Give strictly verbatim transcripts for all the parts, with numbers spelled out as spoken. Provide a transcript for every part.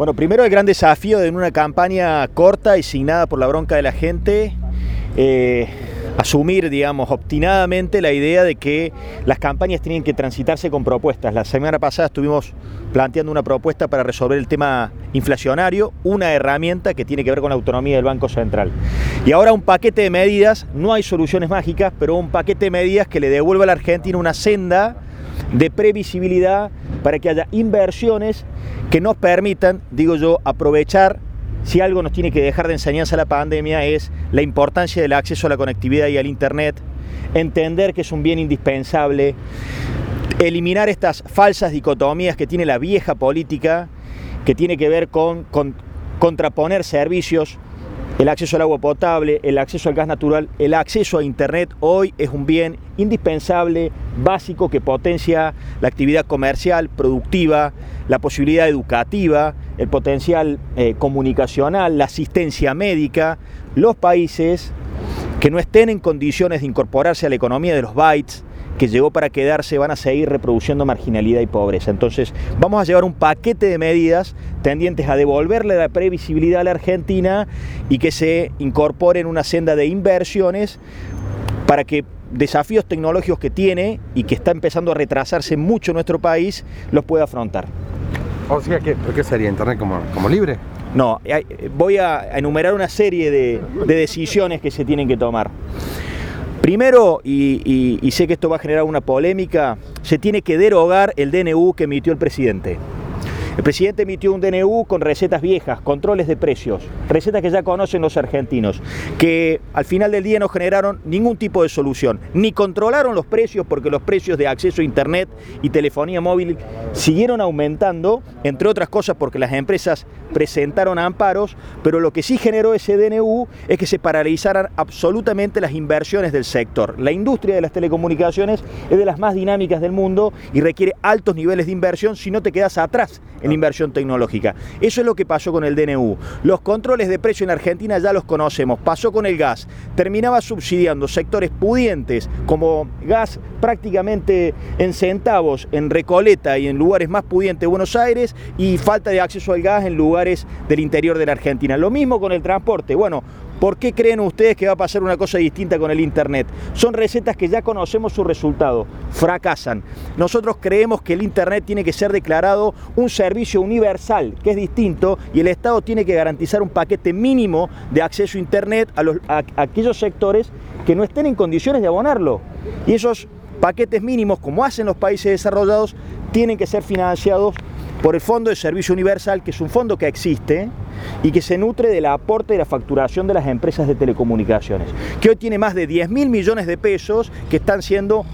Bueno, primero el gran desafío de en una campaña corta y signada por la bronca de la gente, eh, asumir, digamos, obstinadamente la idea de que las campañas tienen que transitarse con propuestas. La semana pasada estuvimos planteando una propuesta para resolver el tema inflacionario, una herramienta que tiene que ver con la autonomía del Banco Central. Y ahora un paquete de medidas, no hay soluciones mágicas, pero un paquete de medidas que le devuelva a la Argentina una senda de previsibilidad para que haya inversiones que nos permitan, digo yo, aprovechar. Si algo nos tiene que dejar de enseñanza la pandemia es la importancia del acceso a la conectividad y al internet, entender que es un bien indispensable, eliminar estas falsas dicotomías que tiene la vieja política, que tiene que ver con, con contraponer servicios. El acceso al agua potable, el acceso al gas natural, el acceso a internet hoy es un bien indispensable, básico, que potencia la actividad comercial, productiva, la posibilidad educativa, el potencial eh, comunicacional, la asistencia médica. Los países que no estén en condiciones de incorporarse a la economía de los bytes, que llegó para quedarse, van a seguir reproduciendo marginalidad y pobreza. Entonces vamos a llevar un paquete de medidas tendientes a devolverle la previsibilidad a la Argentina y que se incorpore en una senda de inversiones para que desafíos tecnológicos que tiene y que está empezando a retrasarse mucho en nuestro país los pueda afrontar. O sea, ¿qué, ¿qué sería? ¿Internet como, como libre? No, voy a enumerar una serie de, de decisiones que se tienen que tomar. Primero, y, y, y sé que esto va a generar una polémica, se tiene que derogar el D N U que emitió el presidente. El presidente emitió un D N U con recetas viejas, controles de precios, recetas que ya conocen los argentinos, que al final del día no generaron ningún tipo de solución, ni controlaron los precios porque los precios de acceso a internet y telefonía móvil siguieron aumentando, entre otras cosas porque las empresas presentaron amparos, pero lo que sí generó ese D N U es que se paralizaran absolutamente las inversiones del sector. La industria de las telecomunicaciones es de las más dinámicas del mundo y requiere altos niveles de inversión si no te quedas atrás en inversión tecnológica. Eso es lo que pasó con el D N U. Los controles de precio en Argentina ya los conocemos. Pasó con el gas. Terminaba subsidiando sectores pudientes como gas prácticamente en centavos en Recoleta y en lugares más pudientes de Buenos Aires, y falta de acceso al gas en lugares del interior de la Argentina. Lo mismo con el transporte. Bueno, ¿por qué creen ustedes que va a pasar una cosa distinta con el internet? Son recetas que ya conocemos su resultado. Fracasan. Nosotros creemos que el internet tiene que ser declarado un servicio universal, que es distinto, y el Estado tiene que garantizar un paquete mínimo de acceso a internet a, los, a, a aquellos sectores que no estén en condiciones de abonarlo. Y esos paquetes mínimos, como hacen los países desarrollados, tienen que ser financiados por el Fondo de Servicio Universal, que es un fondo que existe y que se nutre del aporte de la facturación de las empresas de telecomunicaciones, que hoy tiene más de diez mil millones de pesos que están siendo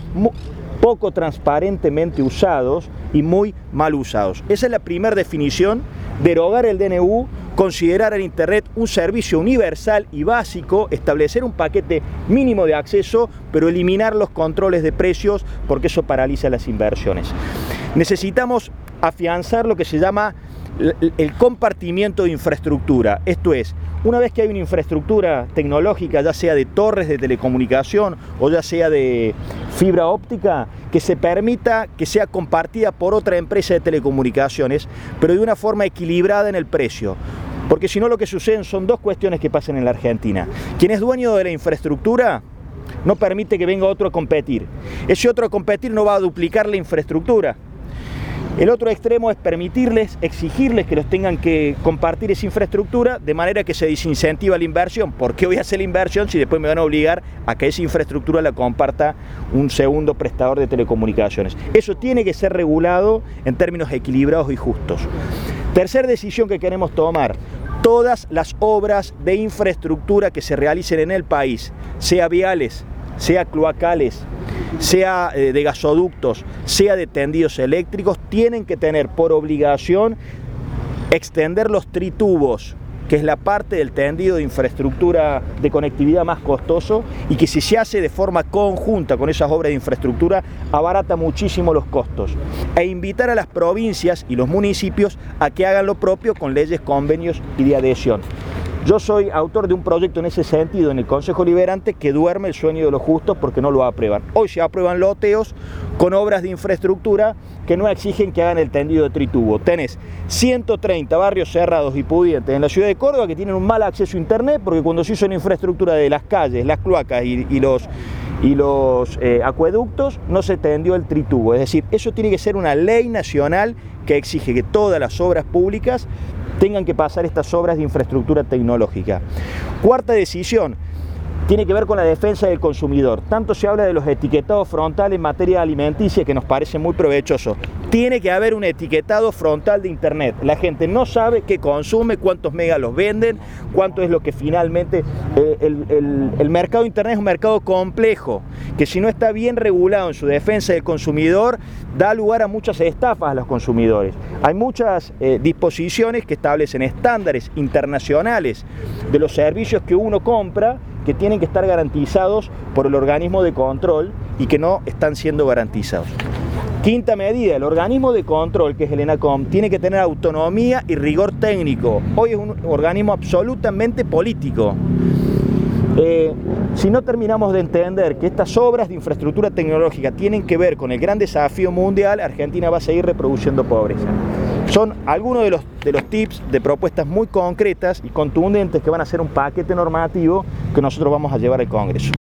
poco transparentemente usados y muy mal usados. Esa es la primera definición: derogar el D N U, considerar el internet un servicio universal y básico, establecer un paquete mínimo de acceso, pero eliminar los controles de precios porque eso paraliza las inversiones. Necesitamos afianzar lo que se llama el compartimiento de infraestructura. Esto es, una vez que hay una infraestructura tecnológica, ya sea de torres de telecomunicación o ya sea de fibra óptica, que se permita que sea compartida por otra empresa de telecomunicaciones, pero de una forma equilibrada en el precio. Porque si no, lo que suceden son dos cuestiones que pasan en la Argentina. Quien es dueño de la infraestructura no permite que venga otro a competir. Ese otro a competir no va a duplicar la infraestructura. El otro extremo es permitirles, exigirles que los tengan que compartir esa infraestructura, de manera que se desincentiva la inversión. ¿Por qué voy a hacer la inversión si después me van a obligar a que esa infraestructura la comparta un segundo prestador de telecomunicaciones? Eso tiene que ser regulado en términos equilibrados y justos. Tercera decisión que queremos tomar: todas las obras de infraestructura que se realicen en el país, sea viales, sea cloacales, sea de gasoductos, sea de tendidos eléctricos, tienen que tener por obligación extender los tritubos, que es la parte del tendido de infraestructura de conectividad más costoso, y que si se hace de forma conjunta con esas obras de infraestructura abarata muchísimo los costos, e invitar a las provincias y los municipios a que hagan lo propio con leyes, convenios y de adhesión. Yo soy autor de un proyecto en ese sentido en el Consejo Liberante que duerme el sueño de los justos porque no lo aprueban. Hoy se aprueban loteos con obras de infraestructura que no exigen que hagan el tendido de tritubo. Tenés ciento treinta barrios cerrados y pudientes en la ciudad de Córdoba que tienen un mal acceso a internet porque cuando se hizo la infraestructura de las calles, las cloacas y, y los, y los eh, acueductos no se tendió el tritubo. Es decir, eso tiene que ser una ley nacional que exige que todas las obras públicas tengan que pasar estas obras de infraestructura tecnológica. Cuarta decisión, tiene que ver con la defensa del consumidor. Tanto se habla de los etiquetados frontales en materia alimenticia que nos parece muy provechoso. Tiene que haber un etiquetado frontal de internet. La gente no sabe qué consume, cuántos megas los venden, cuánto es lo que finalmente... Eh, el, el, el mercado de internet es un mercado complejo, que si no está bien regulado en su defensa del consumidor, da lugar a muchas estafas a los consumidores. Hay muchas eh, disposiciones que establecen estándares internacionales de los servicios que uno compra, que tienen que estar garantizados por el organismo de control y que no están siendo garantizados. Quinta medida, el organismo de control, que es el ENACOM, tiene que tener autonomía y rigor técnico. Hoy es un organismo absolutamente político. Eh, si no terminamos de entender que estas obras de infraestructura tecnológica tienen que ver con el gran desafío mundial, Argentina va a seguir reproduciendo pobreza. Son algunos de los, de los tips de propuestas muy concretas y contundentes que van a ser un paquete normativo que nosotros vamos a llevar al Congreso.